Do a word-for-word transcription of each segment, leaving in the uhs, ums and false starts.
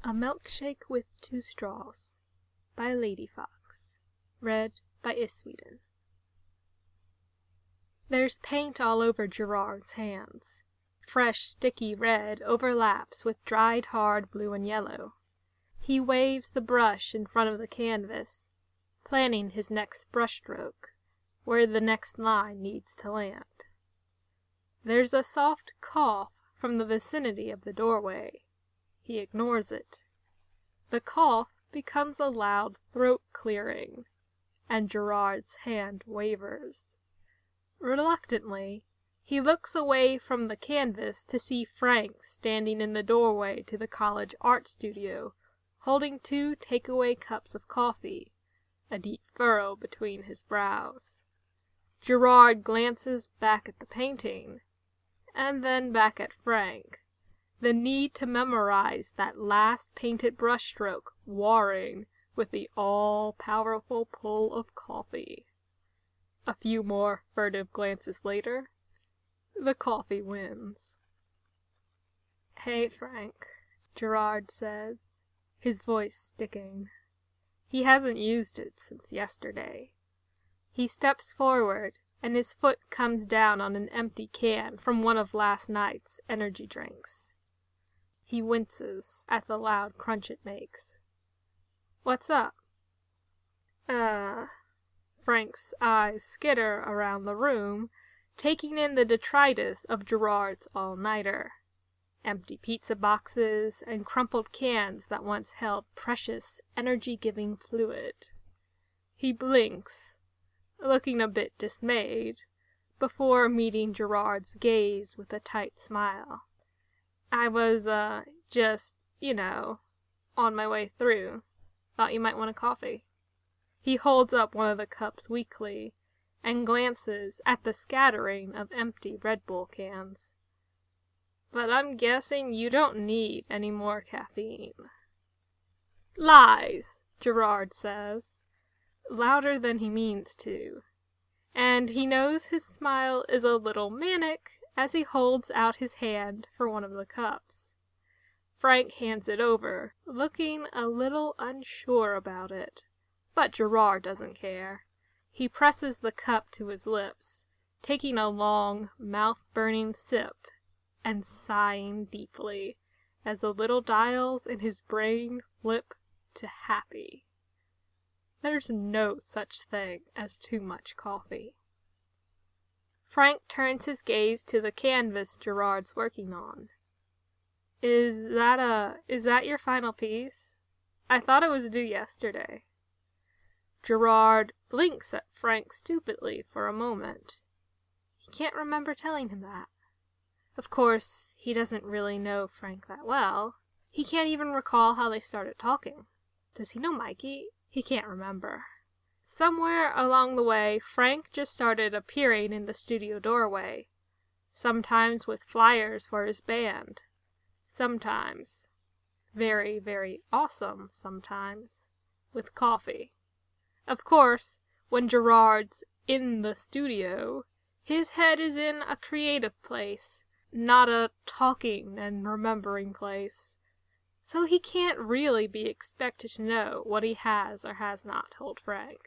A Milkshake with Two Straws by Lady Fox. Read by Isweden. There's paint all over Gerard's hands. Fresh, sticky red overlaps with dried hard blue and yellow. He waves the brush in front of the canvas, planning his next brushstroke, where the next line needs to land. There's a soft cough from the vicinity of the doorway. He ignores it. The cough becomes a loud throat clearing, and Gerard's hand wavers. Reluctantly, he looks away from the canvas to see Frank standing in the doorway to the college art studio, holding two takeaway cups of coffee, a deep furrow between his brows. Gerard glances back at the painting, and then back at Frank, the need to memorize that last painted brushstroke warring with the all-powerful pull of coffee. A few more furtive glances later, the coffee wins. "Hey, Frank," Gerard says, his voice sticking. He hasn't used it since yesterday. He steps forward, and his foot comes down on an empty can from one of last night's energy drinks. He winces at the loud crunch it makes. "What's up?" Uh... Frank's eyes skitter around the room, taking in the detritus of Gerard's all-nighter. Empty pizza boxes and crumpled cans that once held precious, energy-giving fluid. He blinks, looking a bit dismayed, before meeting Gerard's gaze with a tight smile. "I was, uh, just, you know, on my way through. Thought you might want a coffee." He holds up one of the cups weakly, and glances at the scattering of empty Red Bull cans. "But I'm guessing you don't need any more caffeine." "Lies," Gerard says, louder than he means to, and he knows his smile is a little manic as he holds out his hand for one of the cups. Frank hands it over, looking a little unsure about it. But Gerard doesn't care. He presses the cup to his lips, taking a long, mouth-burning sip, and sighing deeply as the little dials in his brain flip to happy. There's no such thing as too much coffee. Frank turns his gaze to the canvas Gerard's working on. Is that a... is that your final piece? I thought it was due yesterday." Gerard blinks at Frank stupidly for a moment. He can't remember telling him that. Of course, he doesn't really know Frank that well. He can't even recall how they started talking. Does he know Mikey? He can't remember. Somewhere along the way, Frank just started appearing in the studio doorway, sometimes with flyers for his band, sometimes, very, very awesome sometimes, with coffee. Of course, when Gerard's in the studio, his head is in a creative place, not a talking and remembering place, so he can't really be expected to know what he has or has not told Frank.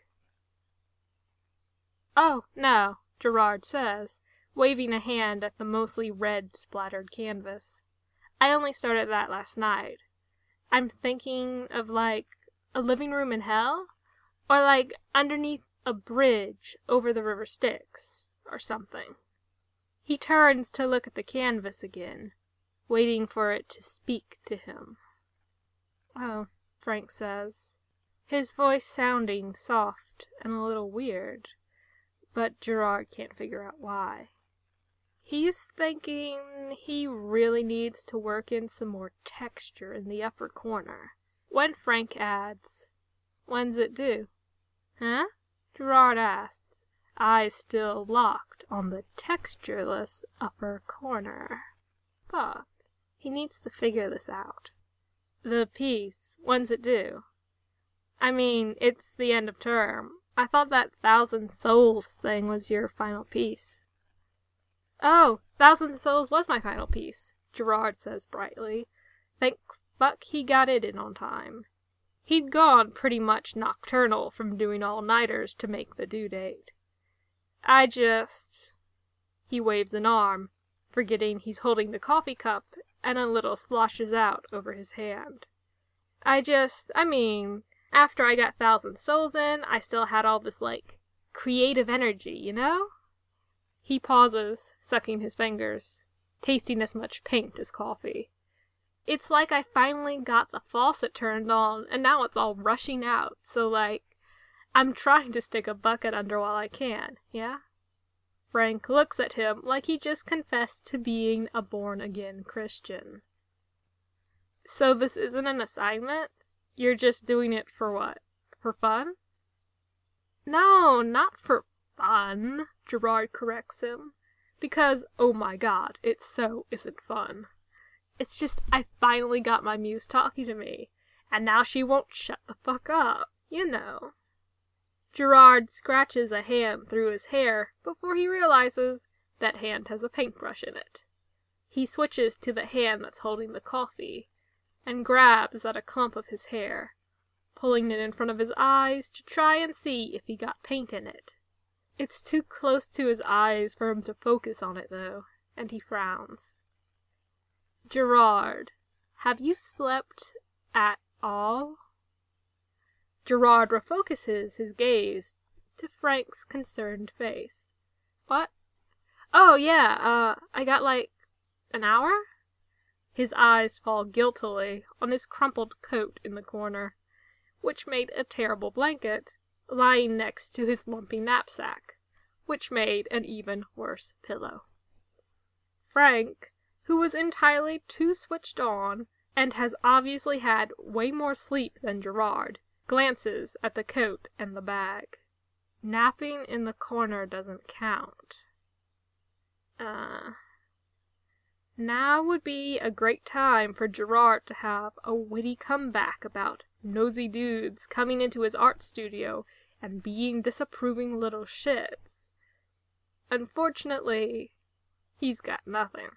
"Oh, no," Gerard says, waving a hand at the mostly red-splattered canvas. "I only started that last night. I'm thinking of, like, a living room in hell? Or, like, underneath a bridge over the river Styx, or something." He turns to look at the canvas again, waiting for it to speak to him. "Oh," Frank says, his voice sounding soft and a little weird, but Gerard can't figure out why. He's thinking he really needs to work in some more texture in the upper corner, when Frank adds, "When's it due?" "Huh?" Gerard asks, eyes still locked on the textureless upper corner. Fuck. He needs to figure this out. "The piece, when's it due?" "I mean, it's the end of term. I thought that Thousand Souls thing was your final piece." "Oh, Thousand Souls was my final piece," Gerard says brightly. "Thank But he got it in on time. He'd gone pretty much nocturnal from doing all-nighters to make the due date. I just... He waves an arm, forgetting he's holding the coffee cup, and a little sloshes out over his hand. I just, I mean, after I got Thousand Souls in, I still had all this, like, creative energy, you know? He pauses, sucking his fingers, tasting as much paint as coffee. It's like I finally got the faucet turned on, and now it's all rushing out, so, like, I'm trying to stick a bucket under while I can, yeah? Frank looks at him like he just confessed to being a born-again Christian. So this isn't an assignment? You're just doing it for what? For fun? No, not for fun, Gerard corrects him. Because, oh my god, it so isn't fun. It's just I finally got my muse talking to me, and now she won't shut the fuck up, you know. Gerard scratches a hand through his hair before he realizes that hand has a paintbrush in it. He switches to the hand that's holding the coffee, and grabs at a clump of his hair, pulling it in front of his eyes to try and see if he got paint in it. It's too close to his eyes for him to focus on it, though, and he frowns. Gerard, have you slept at all? Gerard refocuses his gaze to Frank's concerned face. What? Oh, yeah, uh, I got like an hour? His eyes fall guiltily on his crumpled coat in the corner, which made a terrible blanket, lying next to his lumpy knapsack, which made an even worse pillow. Frank, who was entirely too switched on, and has obviously had way more sleep than Gerard, glances at the coat and the bag. Napping in the corner doesn't count. Uh... Now would be a great time for Gerard to have a witty comeback about nosy dudes coming into his art studio and being disapproving little shits. Unfortunately, he's got nothing.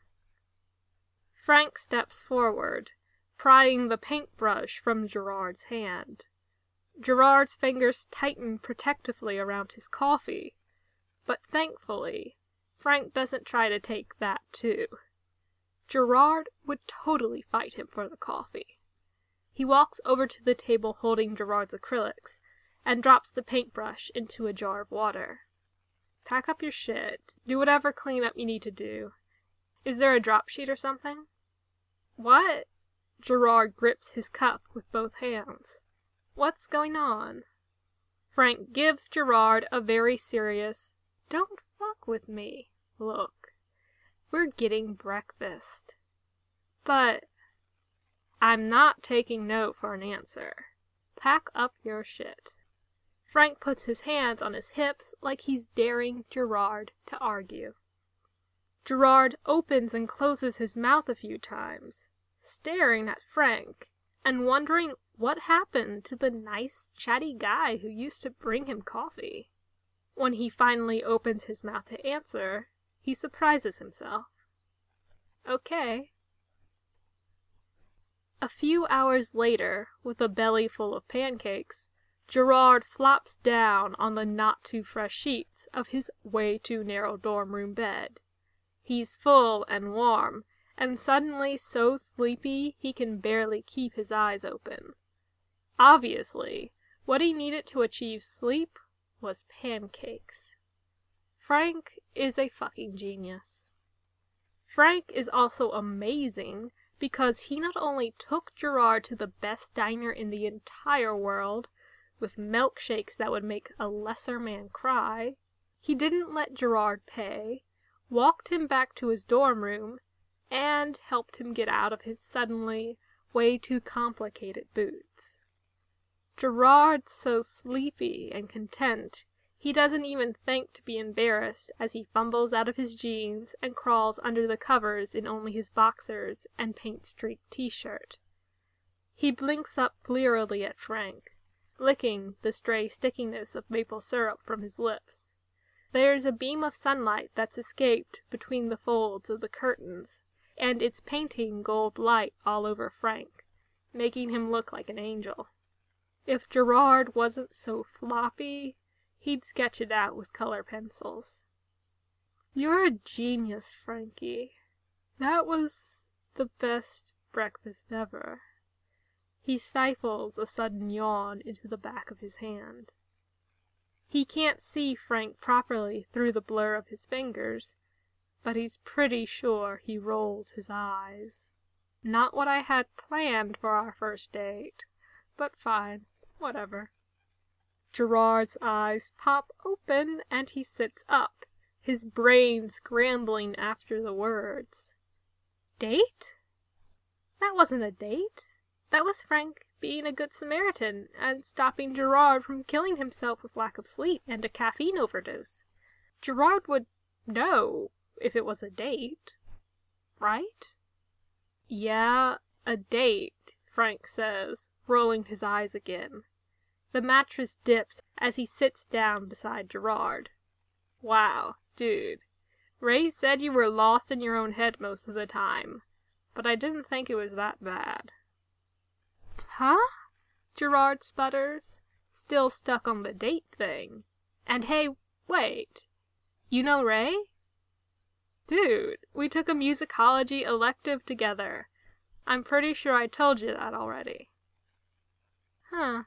Frank steps forward, prying the paintbrush from Gerard's hand. Gerard's fingers tighten protectively around his coffee, but thankfully, Frank doesn't try to take that too. Gerard would totally fight him for the coffee. He walks over to the table holding Gerard's acrylics and drops the paintbrush into a jar of water. Pack up your shit. Do whatever cleanup you need to do. Is there a drop sheet or something? What? Gerard grips his cup with both hands. What's going on? Frank gives Gerard a very serious, don't fuck with me look. We're getting breakfast. But I'm not taking no for an answer. Pack up your shit. Frank puts his hands on his hips like he's daring Gerard to argue. Gerard opens and closes his mouth a few times, staring at Frank and wondering what happened to the nice, chatty guy who used to bring him coffee. When he finally opens his mouth to answer, he surprises himself. Okay. A few hours later, with a belly full of pancakes, Gerard flops down on the not-too-fresh sheets of his way-too-narrow dorm room bed. He's full and warm, and suddenly so sleepy he can barely keep his eyes open. Obviously, what he needed to achieve sleep was pancakes. Frank is a fucking genius. Frank is also amazing because he not only took Gerard to the best diner in the entire world, with milkshakes that would make a lesser man cry, he didn't let Gerard pay, walked him back to his dorm room, and helped him get out of his suddenly way too complicated boots. Gerard's so sleepy and content, he doesn't even think to be embarrassed as he fumbles out of his jeans and crawls under the covers in only his boxers and paint-streaked t-shirt. He blinks up blearily at Frank, licking the stray stickiness of maple syrup from his lips. There's a beam of sunlight that's escaped between the folds of the curtains, and it's painting gold light all over Frank, making him look like an angel. If Gerard wasn't so floppy, he'd sketch it out with color pencils. You're a genius, Frankie. That was the best breakfast ever. He stifles a sudden yawn into the back of his hand. He can't see Frank properly through the blur of his fingers, but he's pretty sure he rolls his eyes. Not what I had planned for our first date, but fine, whatever. Gerard's eyes pop open and he sits up, his brain scrambling after the words. Date? That wasn't a date. That was Frank being a good Samaritan and stopping Gerard from killing himself with lack of sleep and a caffeine overdose. Gerard would know if it was a date, right? Yeah, a date, Frank says, rolling his eyes again. The mattress dips as he sits down beside Gerard. Wow, dude. Ray said you were lost in your own head most of the time, but I didn't think it was that bad. Huh? Gerard sputters, still stuck on the date thing. And hey, wait. You know Ray? Dude, we took a musicology elective together. I'm pretty sure I told you that already. Huh.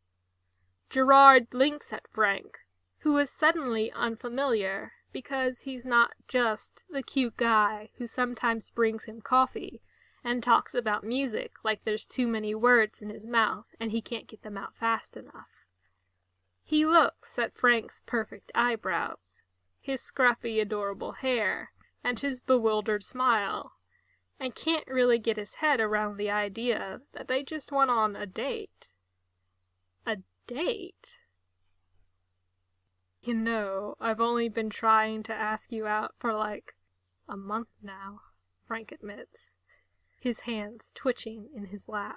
Gerard blinks at Frank, who is suddenly unfamiliar because he's not just the cute guy who sometimes brings him coffee and talks about music like there's too many words in his mouth and he can't get them out fast enough. He looks at Frank's perfect eyebrows, his scruffy, adorable hair, and his bewildered smile, and can't really get his head around the idea that they just went on a date. A date? You know, I've only been trying to ask you out for like a month now, Frank admits, his hands twitching in his lap.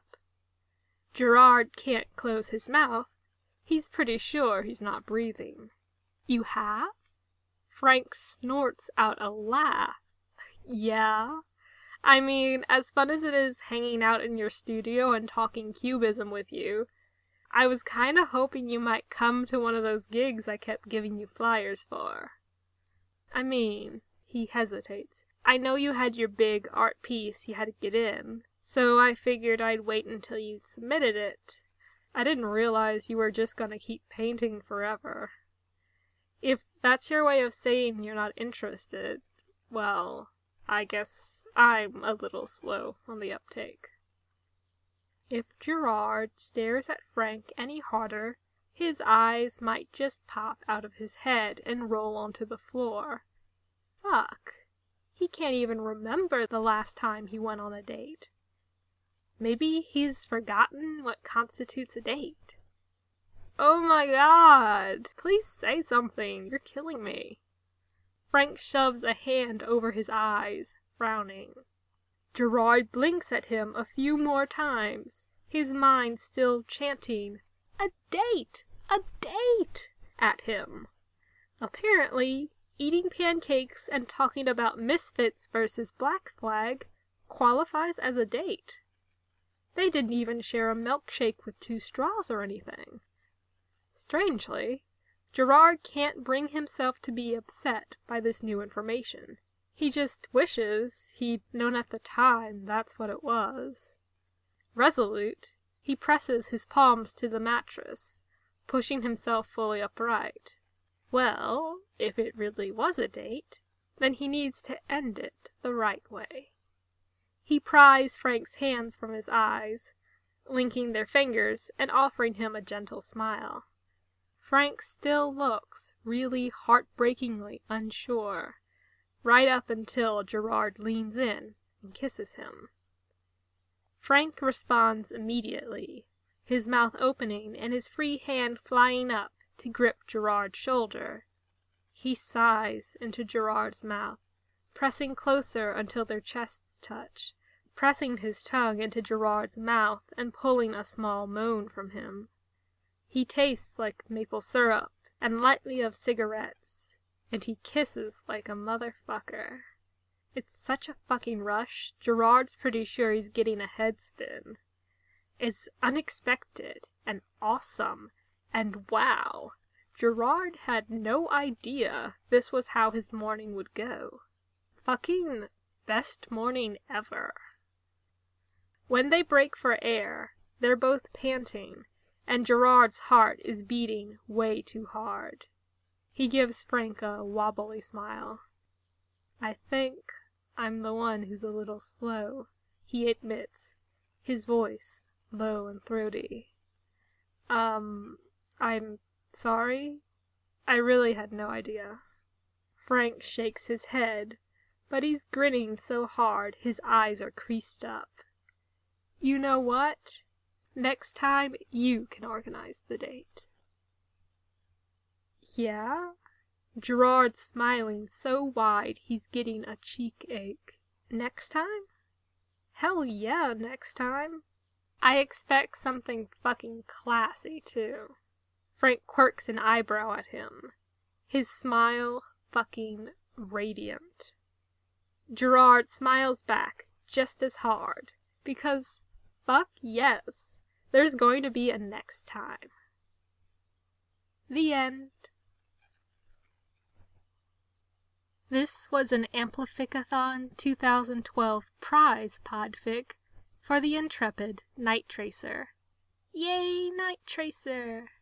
Gerard can't close his mouth. He's pretty sure he's not breathing. You have? Frank snorts out a laugh. Yeah? I mean, as fun as it is hanging out in your studio and talking cubism with you, I was kinda hoping you might come to one of those gigs I kept giving you flyers for. I mean, he hesitates. I know you had your big art piece you had to get in, so I figured I'd wait until you'd submitted it. I didn't realize you were just gonna keep painting forever. If that's your way of saying you're not interested, well, I guess I'm a little slow on the uptake. If Gerard stares at Frank any harder, his eyes might just pop out of his head and roll onto the floor. Fuck. He can't even remember the last time he went on a date. Maybe he's forgotten what constitutes a date. Oh my god! Please say something. You're killing me. Frank shoves a hand over his eyes, frowning. Gerard blinks at him a few more times, his mind still chanting, "A date! A date!" at him. Apparently, eating pancakes and talking about Misfits versus Black Flag qualifies as a date. They didn't even share a milkshake with two straws or anything. Strangely, Gerard can't bring himself to be upset by this new information. He just wishes he'd known at the time that's what it was. Resolute, he presses his palms to the mattress, pushing himself fully upright. Well, if it really was a date, then he needs to end it the right way. He pries Frank's hands from his eyes, linking their fingers and offering him a gentle smile. Frank still looks really heartbreakingly unsure, right up until Gerard leans in and kisses him. Frank responds immediately, his mouth opening and his free hand flying up to grip Gerard's shoulder. He sighs into Gerard's mouth, pressing closer until their chests touch, pressing his tongue into Gerard's mouth and pulling a small moan from him. He tastes like maple syrup and lightly of cigarettes, and he kisses like a motherfucker. It's such a fucking rush, Gerard's pretty sure he's getting a head spin. is unexpected and awesome, and wow, Gerard had no idea this was how his morning would go. Fucking best morning ever. When they break for air, they're both panting, and Gerard's heart is beating way too hard. He gives Frank a wobbly smile. I think I'm the one who's a little slow, he admits, his voice low and throaty. Um, I'm sorry? I really had no idea. Frank shakes his head, but he's grinning so hard his eyes are creased up. You know what? Next time you can organize the date. Yeah? Gerard's smiling so wide he's getting a cheek ache. Next time? Hell yeah, next time. I expect something fucking classy, too. Frank quirks an eyebrow at him, his smile fucking radiant. Gerard smiles back just as hard, because fuck yes, there's going to be a next time. The end. This was an Amplificathon twenty twelve prize podfic for the intrepid Night Tracer. Yay, Night Tracer!